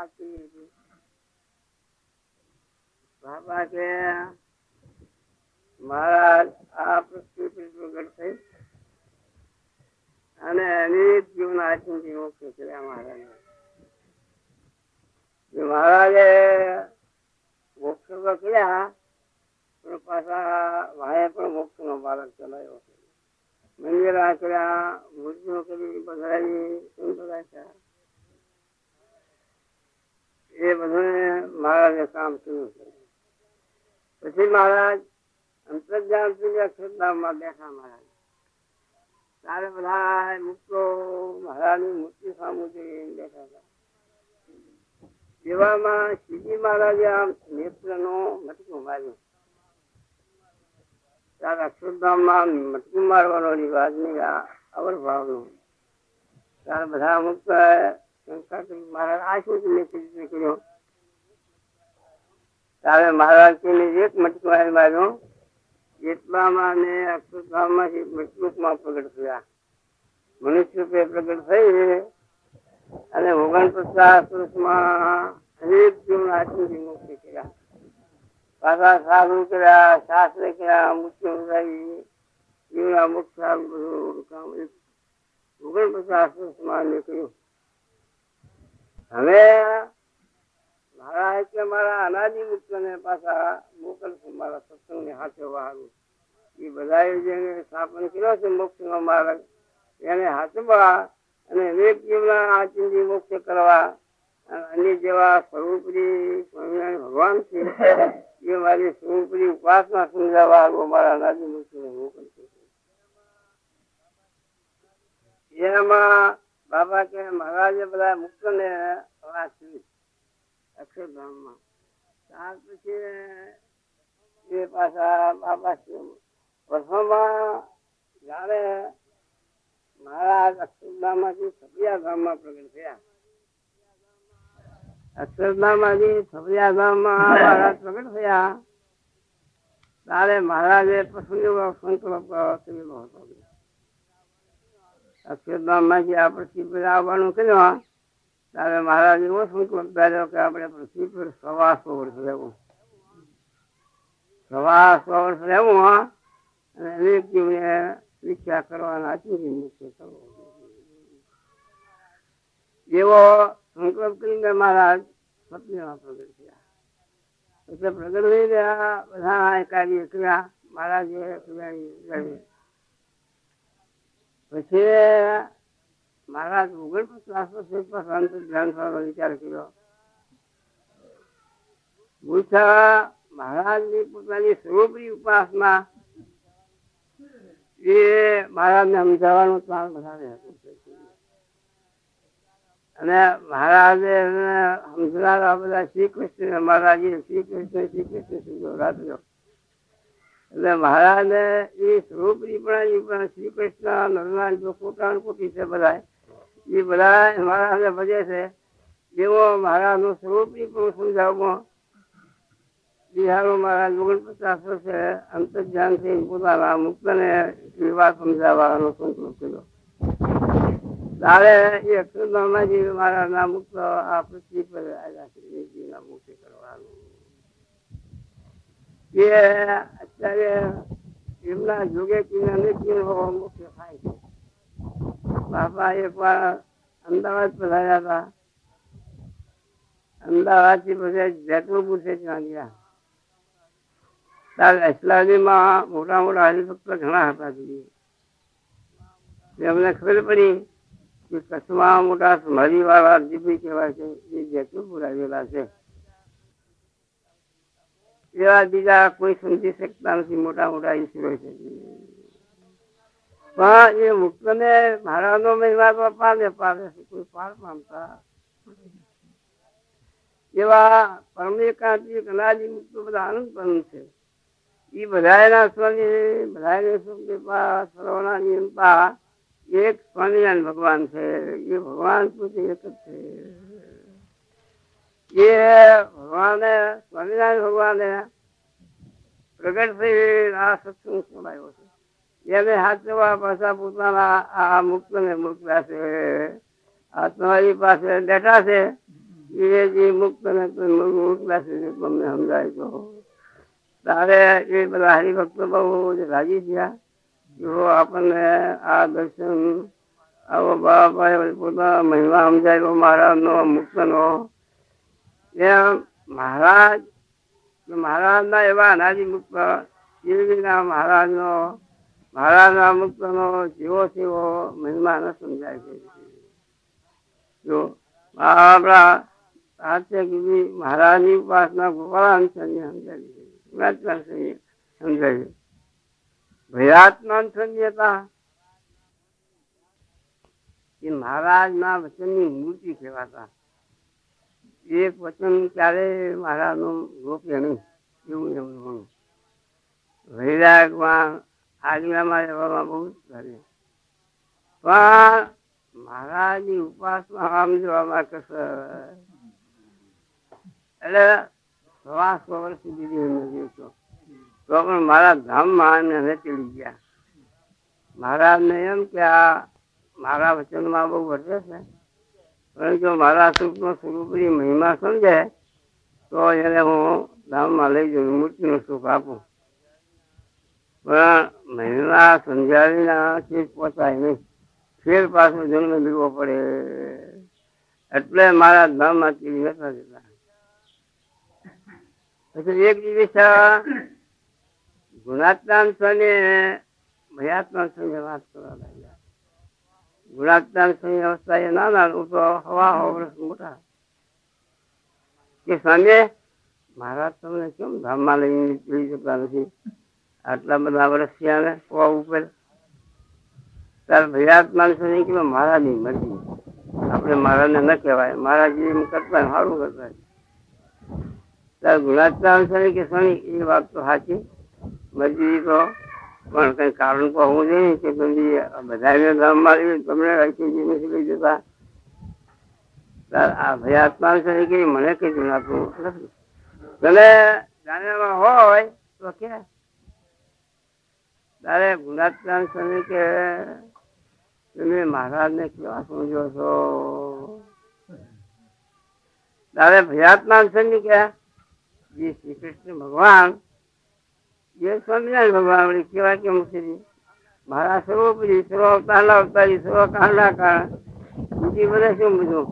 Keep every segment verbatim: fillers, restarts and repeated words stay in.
બાબા કે મહારાજ આ પૃથ્વી પ્રગટ થઈ અને એની જીવન આચંદી મોક્ષ કર્યા મહારાજ. મહારાજે મોક્ષ તો કર્યા પણ પાછા ભાઈએ પણ મોક્ષ નો માર્ગ ચલાવ્યો. મંદિરા કર્યા, મૂર્તિઓ કરી, બધાની સુંદરા છે. એ બધું મહારાજે કામ શરૂ કર્યું. પછી મહારાજ અંતર્જાન અક્ષરધામમાં બેઠા. મહારાજ તારે બધા મુક્તો મહારાજની મૂર્તિ સામુ જોઈને બેઠા હતા. એવામાં શ્રીજી મહારાજે આમ નેત્ર નો મટકું માર્યું. ત્યારે અક્ષરધામમાં મટકું મારવાનો રિવાજ નહીં, અવરભાવ નો. ત્યારે બધા મુક્ત શંકા કરી મહારાજ આ શું નેતૃત્વ કર્યો? ત્યારે મહારાજ એક મટકું માર્યો. એટલામાં ને અક્ષરધામમાંથી મૃત્યુમાં પ્રગટ થયા. મનુષ્ય રૂપે પ્રગટ થઈ અને ઓગણપચાસ વર્ષમાં અનેક જીવન આત્મથી મુક્ત કર્યા. પાછા સાધુ કર્યા, શાસ્ત્ર કર્યા, મૃત્યુ ઉડાવી જીવના મુક્ત બધું કામ ઓગણપચાસ વર્ષમાં નીકળ્યું. હવે મહારાજ કે મારા અનાદિ મુક્ત ને પાછા મોકલશું મારા સત્સંગ ને હાથે વહારું. એ બધા જેને સ્થાપન કર્યો છે મોક્ષ નો માર્ગ એને હાથવા અને વિવેક જીવના આચંદી મોક્ષ કરવા અન્ય જેવા સ્વરૂપરી સ્વામિનારાયણ ભગવાન છે એ મારી સ્વરૂપરી ઉપાસના સમજાવવા મારા અનાદિ મુક્ત ને મોકલશું. એમાં બાબા કે મહારાજે બધા મુક્ત ને વાંચ્યું અક્ષરધામમાં. ત્યાર પછી એ પાછા બાબા વર્ષોમાં જયારે મહારાજ અક્ષરધામમાંથી સબિયા ધામમાં પ્રગટ થયા. અક્ષરધામમાંથી સબિયા ધામમાં મહારાજ પ્રગટ થયા ત્યારે મહારાજે પશુનો સંકલ્પ કરેલો હતો. અક્ષરધામમાંથી આ પૃથ્વી પર આવવાનું કર્યો ત્યારે મહારાજ એવો સંકલ્પ કર્યો કે આપણે પૃથ્વી પર સવા સો વર્ષ રહેવું. સવા સો વર્ષ રહેવું અને અનેક જીવને શિક્ષા કરવાના આચંદી મુક્ત કરવો એવો સંકલ્પ કરીને મહારાજ પત્નીમાં પ્રગટ થયા. એટલે પ્રગટ થઈ ગયા બધા કાર્ય કર્યા મહારાજે કર્યા. પછી મહારાજ ઓગણપચાસ વર્ષ અંત ધ્યાન થવાનો વિચાર કર્યો. પૂછા મહારાજ ની પોતાની સ્વરૂપની ઉપાસના એ મહારાજ ને સમજાવવાનું પ્લાન વધારે હતું. અને મહારાજે સમજનારા બધા શ્રી કૃષ્ણ મહારાજે શ્રી કૃષ્ણ શ્રી કૃષ્ણ શીખવડાવ્યો. એટલે મહારાજને એ સ્વરૂપની પણ શ્રી કૃષ્ણ નરનાથ જો કોટા કોટી છે બધા એ બધા મહારાજને ભજે છે. જેવો મહારાજ નું સ્વરૂપની પણ સમજાવવામાં બિહારો મહારાજ ઓગણપચાસ વર્ષે અંતર્ધ્યાન થઈ પોતાના મુક્ત ને વિવાહ સમજાવવાનો સંકલ્પ કર્યો. ત્યારે એ અક્ષરધામમાંથી મહારાજ ના મુક્ત આ પૃથ્વી પર આવ્યા મુક્ત કરવાનું. એ અત્યારે એમના જોગે અનેક મુખ્ય થાય છે. બાપા એક વાર અમદાવાદ પધાર્યા હતા. અમદાવાદ થી પછી જેતપુર છે ત્યાં ગયા. ત્યારે અસલાદીમાં મોટા મોટા હરિભક્ત ઘણા હતા. એમને ખબર પડી કે કચ્છમાં મોટા મરી વાળા જીભી કહેવાય છે એ જેતપુર આવેલા છે. એવા બીજા કોઈ સમજી શકતા નથી મોટા મોટા ઈશ્વરો છે. પણ એ મુક્ત ને મહારાજ નો મહિમા તો પામે પામે કોઈ પાર પામતા એવા પરમેકાંતિક અનાદિ મુક્ત બધા આનંદ પામે છે. એ બધા સ્વામી બધા સર્વના એક સ્વામિનારાયણ ભગવાન છે. એ ભગવાન પોતે એક જ છે. એ ભગવાને સ્વામિનારાયણ ભગવાને પ્રગટ થઈ આ સત્સંગ સંભળાયો છે. એને હાથવા પાછા પોતાના આ મુક્ત ને મુક્તા છે. આ તમારી પાસે બેઠા છે એ જે મુક્ત ને મોકલા છે તમને સમજાય તો તારે એ બધા હરિભક્તો બહુ રાજી થયા. જો આપણને આ દર્શન આવો બાબા પોતાના મહિમા સમજાયો મહારાજ નો મુક્ત નો. એમ મહારાજ મહારાજ ના એવા અનાદિ મુક્ત શિવજીના મહારાજ નો મહારાજ ના મુક્ત નો જેવો તેવો મહિમા ન સમજાય છે. જો આપણા મહારાજ ની ઉપાસના ગોપાલ સમજાવી સમજાવી ભયાત્મા સંજ્ઞતા એ મહારાજ ના વચન ની મૂર્તિ કહેવાતા. એક વચન ક્યારે મહારાજ નું રોકે નહીં એવું એમનું વૈરાગમાં આજ્ઞામાં રહેવામાં બહુ જ કરે. પણ મહારાજ ની ઉપાસના આમ જોવામાં કશ એટલે સવા સો વર્ષ સુધી તો પણ મારા ધામમાં એને ચડી ગયા. મહારાજ ને એમ કે આ મારા વચનમાં બહુ વર્તે છે પરંતુ મારા સુખનો સ્વરૂપની મહિમા સમજે તો એને હું ધામમાં લઈ જઉં, મૂર્તિનું સુખ આપું. પણ મહિમા સમજાવીના ચીજ પહોંચાય નહીં, ફેર પાછો જન્મ લેવો પડે. એટલે મારા ધામમાં ચીજ નતા જતા. પછી એક દિવસ ગુણાત્મા સ્વામી ભયાત્મા સ્વામી વાત કરવા લાગ્યા. ગુણાત્મા સ્વામી અવસ્થા એ નાના હું તો હવા હવા વર્ષ મોટા કે સ્વામી મહારાજ તમને કેમ ધામમાં લઈને લઈ જતા નથી? આટલા બધા વર્ષ થયા કોવા ઉપર. તાર ભયાત્મા સ્વામી કે મહારાજ ની મરજી, આપણે મહારાજ ને ન કહેવાય, મહારાજ એમ કરતા સારું કરતા. તાર ગુણાત્મા સ્વામી કે સ્વામી એ વાત તો સાચી, મરજી તો પણ કઈ કારણ તો હોવું જોઈએ કે તમે બધા ધામમાં તમને લઈ જતા. આ ભયાત્મા સ્વામી કે મને કઈ જણાતું નથી, તને જાણવામાં હોય તો કે. તારે ગુણાત્મા સ્વામી કે તમે મહારાજ ને કેવા સમજો છો? તારે ભયાત્મા સ્વામી કે શ્રી કૃષ્ણ ભગવાન એ સ્વામિનારાયણ ભગવાન કેવા કેમ છે? મારા સ્વરૂપ સર્વ અવતારના અવતારી સર્વ કાળના કારણ બીજી બધા શું બધું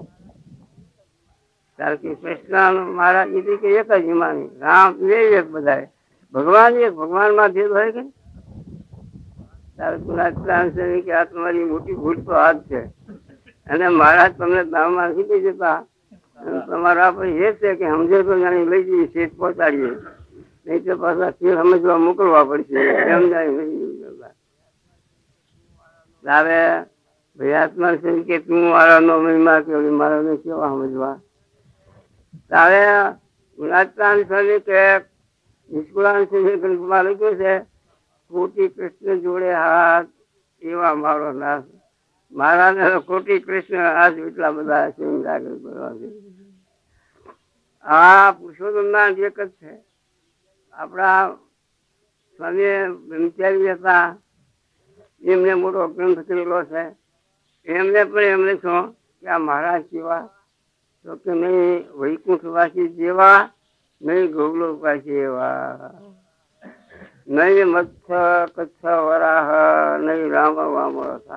તારે કૃષ્ણ મહારાજ એ કે એક જ હિમાની રામ એ એક બધા ભગવાન એક ભગવાન માં ભેદ હોય કે તારે ગુણાત્મા કે આ તમારી મોટી ભૂલ તો હાથ છે. અને મહારાજ તમને ધામમાં સીધી જતા તમારા પર એ છે કે સમજે તો જાણી લઈ જઈએ શેઠ પહોંચાડીએ, નહીં તો પાછા ફેર સમજવા મોકલવા પડશે. એમ જાય તારે ભયાત્મા કે તું મારા નો મહિમા કે મારા ને કેવા સમજવા? તારે ગુણાત્મા કે નિષ્કુળાન ગ્રંથમાં લખ્યું છે કોટી કૃષ્ણ જોડે હાથ એવા મારો નાશ. મારા ને કોટી કૃષ્ણ હાથ એટલા બધા છે. આ પુરુષોત્તમ ના એક જ છે. આપણા સ્વામી બ્રહ્મચારી હતા, એમને મોટો ગ્રંથ કરેલો છે. એમને પણ એમને શું કે આ મહારાજ કેવા તો કે નહીં વૈકુંઠવાસી જેવા, નહીં ગૌલોકવાસી એવા, નહીં મત્સ્ય કચ્છ વરાહ, નહીં રામ વામ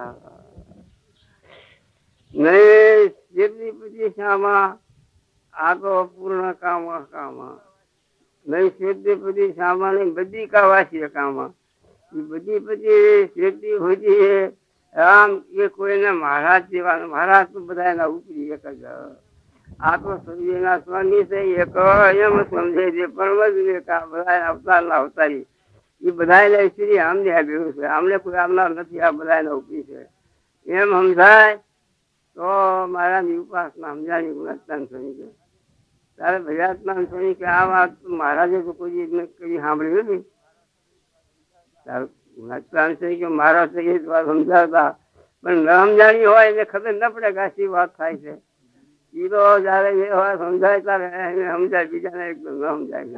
નહીં સિદ્ધિપતિ શ્યામા આ તો પૂર્ણ કામ કામ, નહીં સિદ્ધિપતિ શ્યામા નહીં બધી કા વાસી કામ. બધી બધી સિદ્ધિ હોય રામ એ કોઈને મહારાજ જેવા, મહારાજ તો બધા એના ઉપરી એક જ. આ તો સૂર્યના સ્વામી છે એક એમ સમજે છે પણ બધા અવતાર ના અવતારી એ બધા શ્રી આમને આવ્યું છે, આમને કોઈ આવનાર નથી, આ બધા એના ઉપરી છે એમ સમજાય તો મારા ની ઉપાસના સમજાવી. ગુણાત્મા સ્વામી કે તારે ભયાત્મા સ્વામી કે આ વાત મહારાજે તો કોઈ કઈ સાંભળી નથી. તારે ગુણાત્મા સ્વામી કે મહારાજ એ જ વાત સમજાવતા પણ ન સમજાણી હોય એને ખબર ન પડે કે આશી વાત થાય છે. એ તો જયારે એ વાત સમજાય ત્યારે એને સમજાય, બીજાને એકદમ ન સમજાય.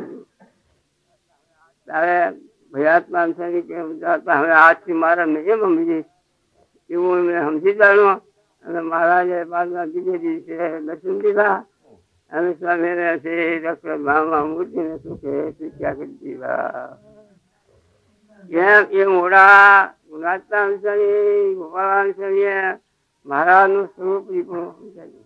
તારે ભયાત્મા સ્વામી કે સમજાવતા હવે આજથી મારા ને એમ સમજી એવું મેં સમજી જાણ્યું. અને મહારાજે પાછા બીજે દિવસે દર્શન દીધા અમે સ્વામી રહ્યા છે ડોક્ટર મામા મૂર્તિ ને સુખે શીખ્યા કરી દીધા. એ મોડા ગુણાત્મા અનુસારી ગોપાલ અનુસારી મહારાજ નું સ્વરૂપ પણ સમજાયું.